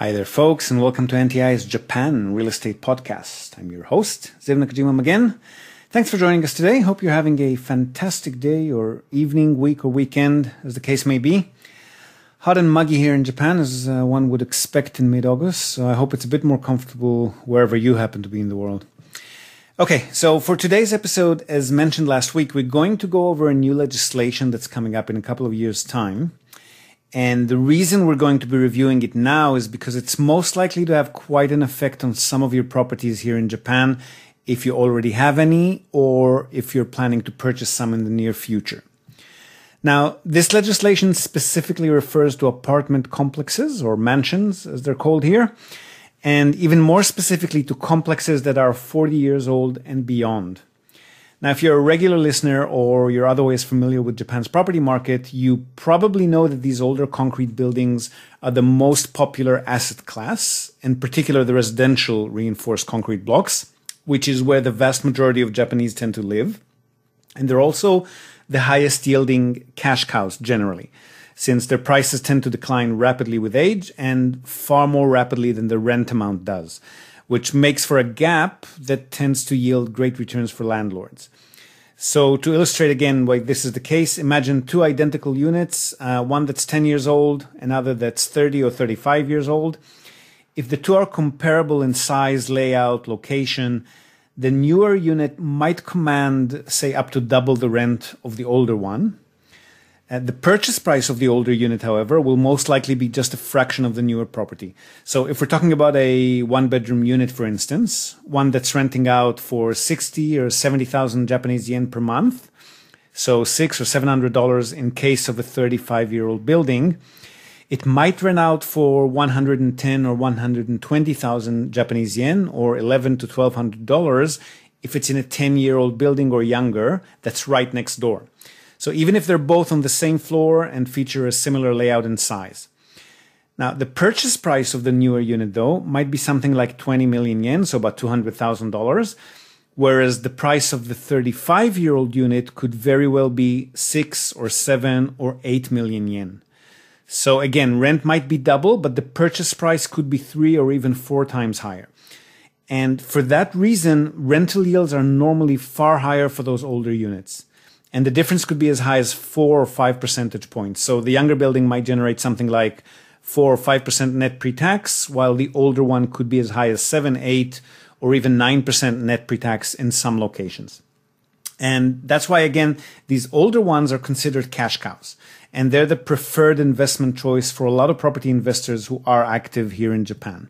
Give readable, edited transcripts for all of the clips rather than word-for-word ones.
Hi there, folks, and welcome to NTI's Japan Real Estate Podcast. I'm your host, Ziv Nakajima again. Thanks for joining us today. Hope you're having a fantastic day or evening, week, or weekend, as the case may be. Hot and muggy here in Japan, as one would expect in mid-August, so I hope it's a bit more comfortable wherever you happen to be in the world. Okay, so for today's episode, as mentioned last week, we're going to go over a new legislation that's coming up in a couple of years' time. And the reason we're going to be reviewing it now is because it's most likely to have quite an effect on some of your properties here in Japan, if you already have any, or if you're planning to purchase some in the near future. Now, this legislation specifically refers to apartment complexes, or mansions, as they're called here, and even more specifically to complexes that are 40 years old and beyond. Now, if you're a regular listener or you're otherwise familiar with Japan's property market, you probably know that these older concrete buildings are the most popular asset class, in particular the residential reinforced concrete blocks, which is where the vast majority of Japanese tend to live. And they're also the highest yielding cash cows generally, since their prices tend to decline rapidly with age and far more rapidly than the rent amount does, which makes for a gap that tends to yield great returns for landlords. So to illustrate again why this is the case, imagine two identical units, one that's 10 years old, another that's 30 or 35 years old. If the two are comparable in size, layout, location, the newer unit might command, say, up to double the rent of the older one. The purchase price of the older unit, however, will most likely be just a fraction of the newer property. So if we're talking about a one-bedroom unit, for instance, one that's renting out for 60 or 70,000 Japanese yen per month, so $600 or $700 in case of a 35-year-old building, it might rent out for 110 or 120,000 Japanese yen, or $1,100 to $1,200 if it's in a 10-year-old building or younger that's right next door. So even if they're both on the same floor and feature a similar layout and size. Now, the purchase price of the newer unit, though, might be something like 20 million yen, so about $200,000, whereas the price of the 35-year-old unit could very well be 6 or 7 or 8 million yen. So again, rent might be double, but the purchase price could be 3 or even 4 times higher. And for that reason, rental yields are normally far higher for those older units. And the difference could be as high as 4 or 5 percentage points. So the younger building might generate something like 4 or 5% net pre-tax, while the older one could be as high as 7, 8, or even 9% net pre-tax in some locations. And that's why, again, these older ones are considered cash cows. And they're the preferred investment choice for a lot of property investors who are active here in Japan.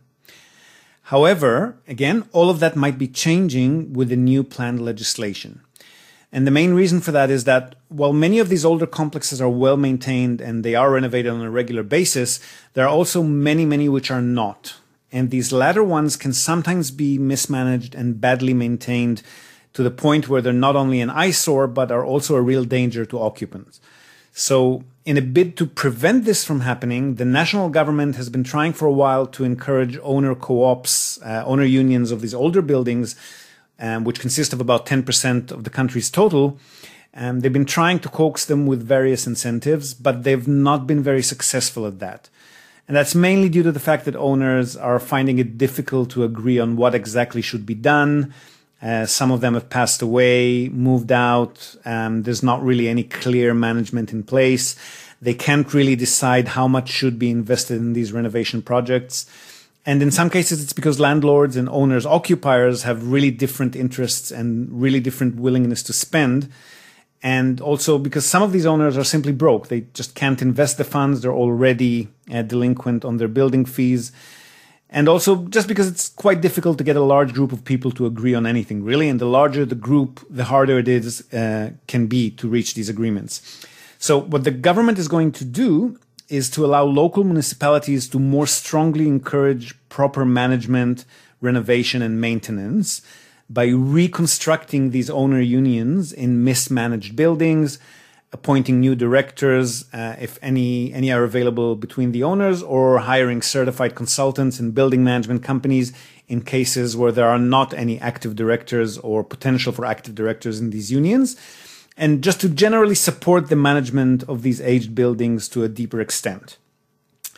However, again, all of that might be changing with the new planned legislation. And the main reason for that is that while many of these older complexes are well maintained and they are renovated on a regular basis, there are also many which are not. And these latter ones can sometimes be mismanaged and badly maintained to the point where they're not only an eyesore, but are also a real danger to occupants. So in a bid to prevent this from happening, the national government has been trying for a while to encourage owner co-ops, owner unions of these older buildings, which consist of about 10% of the country's total. They've been trying to coax them with various incentives, but they've not been very successful at that. And that's mainly due to the fact that owners are finding it difficult to agree on what exactly should be done. Some of them have passed away, moved out. There's not really any clear management in place. They can't really decide how much should be invested in these renovation projects. And in some cases, it's because landlords and owners, occupiers have really different interests and really different willingness to spend. And also because some of these owners are simply broke. They just can't invest the funds. They're already delinquent on their building fees. And also just because it's quite difficult to get a large group of people to agree on anything, really. And the larger the group, the harder it is can be to reach these agreements. So what the government is going to do is to allow local municipalities to more strongly encourage proper management, renovation, and maintenance by reconstructing these owner unions in mismanaged buildings, appointing new directors, if any are available between the owners, or hiring certified consultants and building management companies in cases where there are not any active directors or potential for active directors in these unions. And just to generally support the management of these aged buildings to a deeper extent.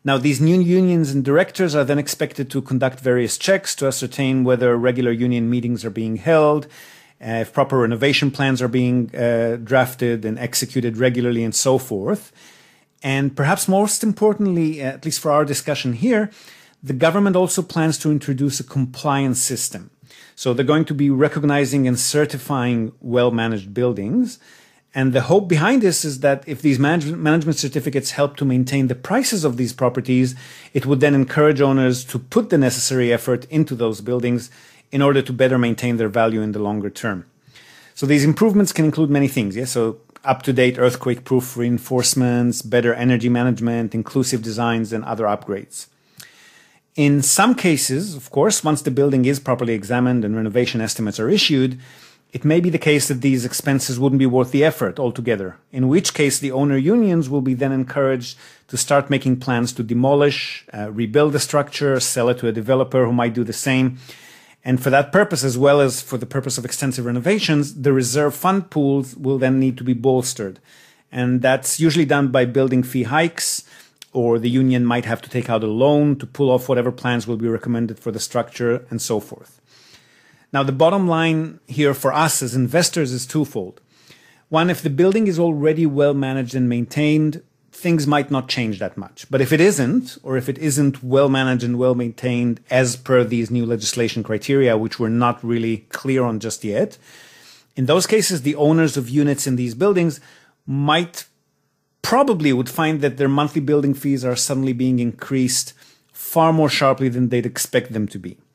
Now, these new unions and directors are then expected to conduct various checks to ascertain whether regular union meetings are being held, if proper renovation plans are being drafted and executed regularly, and so forth. And perhaps most importantly, at least for our discussion here, the government also plans to introduce a compliance system. So they're going to be recognizing and certifying well-managed buildings. And the hope behind this is that if these management certificates help to maintain the prices of these properties, it would then encourage owners to put the necessary effort into those buildings in order to better maintain their value in the longer term. So these improvements can include many things. Yeah? So up-to-date earthquake-proof reinforcements, better energy management, inclusive designs, and other upgrades. In some cases, of course, once the building is properly examined and renovation estimates are issued, it may be the case that these expenses wouldn't be worth the effort altogether, in which case the owner unions will be then encouraged to start making plans to demolish, rebuild the structure, sell it to a developer who might do the same. And for that purpose, as well as for the purpose of extensive renovations, the reserve fund pools will then need to be bolstered. And that's usually done by building fee hikes, or the union might have to take out a loan to pull off whatever plans will be recommended for the structure, and so forth. Now, the bottom line here for us as investors is twofold. One, if the building is already well managed and maintained, things might not change that much. But if it isn't, or if it isn't well managed and well maintained as per these new legislation criteria, which we're not really clear on just yet, in those cases, the owners of units in these buildings probably would find that their monthly building fees are suddenly being increased far more sharply than they'd expect them to be.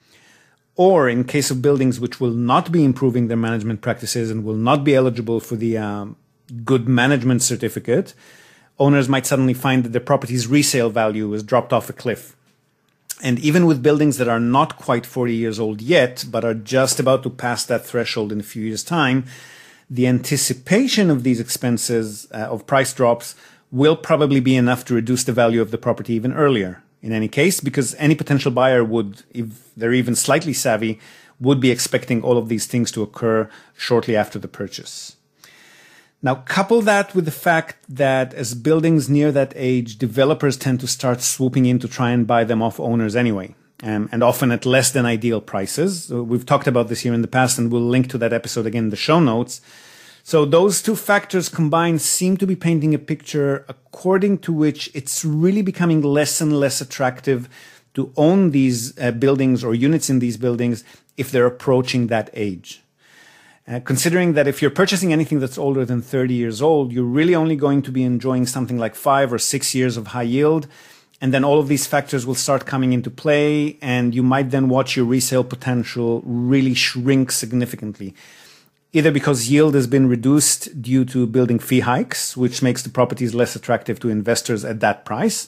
Or in case of buildings which will not be improving their management practices and will not be eligible for the good management certificate, owners might suddenly find that their property's resale value has dropped off a cliff. And even with buildings that are not quite 40 years old yet, but are just about to pass that threshold in a few years' time, the anticipation of these expenses, of price drops, will probably be enough to reduce the value of the property even earlier. In any case, because any potential buyer would, if they're even slightly savvy, would be expecting all of these things to occur shortly after the purchase. Now, couple that with the fact that as buildings near that age, developers tend to start swooping in to try and buy them off owners anyway, and often at less than ideal prices. We've talked about this here in the past, and we'll link to that episode again in the show notes. So those two factors combined seem to be painting a picture according to which it's really becoming less and less attractive to own these buildings or units in these buildings if they're approaching that age. Considering that if you're purchasing anything that's older than 30 years old, you're really only going to be enjoying something like 5 or 6 years of high yield. And then all of these factors will start coming into play, and you might then watch your resale potential really shrink significantly. Either because yield has been reduced due to building fee hikes, which makes the properties less attractive to investors at that price,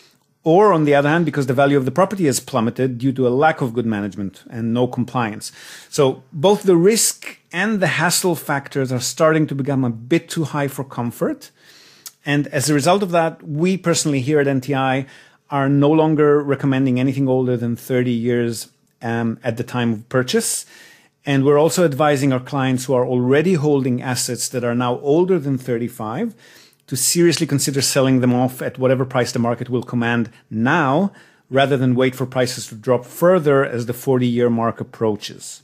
or on the other hand, because the value of the property has plummeted due to a lack of good management and no compliance. So both the risk and the hassle factors are starting to become a bit too high for comfort. And as a result of that, we personally here at NTI are no longer recommending anything older than 30 years at the time of purchase. And we're also advising our clients who are already holding assets that are now older than 35 to seriously consider selling them off at whatever price the market will command now, rather than wait for prices to drop further as the 40-year mark approaches.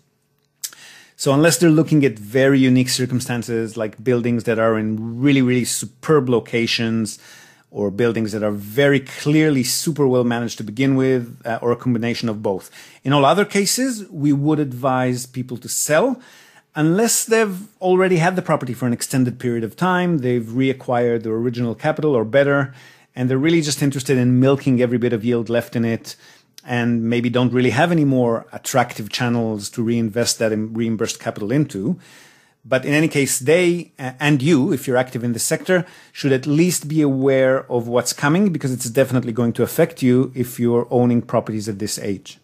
So unless they're looking at very unique circumstances like buildings that are in really, really superb locations, or buildings that are very clearly super well managed to begin with, or a combination of both. In all other cases, we would advise people to sell unless they've already had the property for an extended period of time, they've reacquired their original capital or better, and they're really just interested in milking every bit of yield left in it, and maybe don't really have any more attractive channels to reinvest that reimbursed capital into. But in any case, they and you, if you're active in the sector, should at least be aware of what's coming, because it's definitely going to affect you if you're owning properties at this age.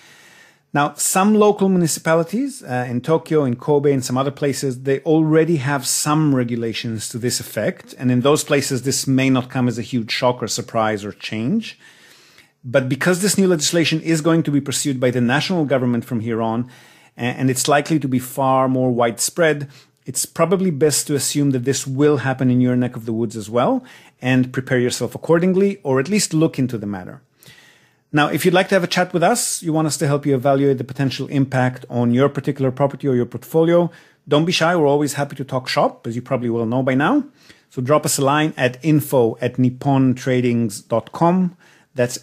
Now, some local municipalities in Tokyo, in Kobe, and some other places, they already have some regulations to this effect. And in those places, this may not come as a huge shock or surprise or change. But because this new legislation is going to be pursued by the national government from here on, and it's likely to be far more widespread, it's probably best to assume that this will happen in your neck of the woods as well, and prepare yourself accordingly, or at least look into the matter. Now, if you'd like to have a chat with us, you want us to help you evaluate the potential impact on your particular property or your portfolio, don't be shy. We're always happy to talk shop, as you probably will know by now. So drop us a line at info@nippontradings.com. That's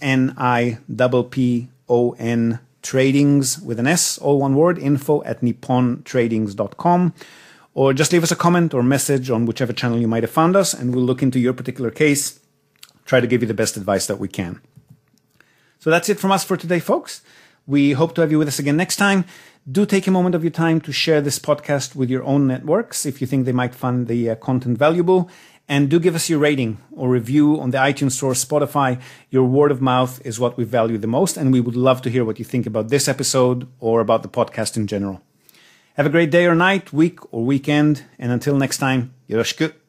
NIPPON Tradings with an S, all one word, info@nippontradings.com. Or just leave us a comment or message on whichever channel you might have found us, and we'll look into your particular case, try to give you the best advice that we can. So that's it from us for today, folks. We hope to have you with us again next time. Do take a moment of your time to share this podcast with your own networks if you think they might find the content valuable. And do give us your rating or review on the iTunes Store, Spotify. Your word of mouth is what we value the most, and we would love to hear what you think about this episode or about the podcast in general. Have a great day or night, week or weekend, and until next time, Yoroshiku.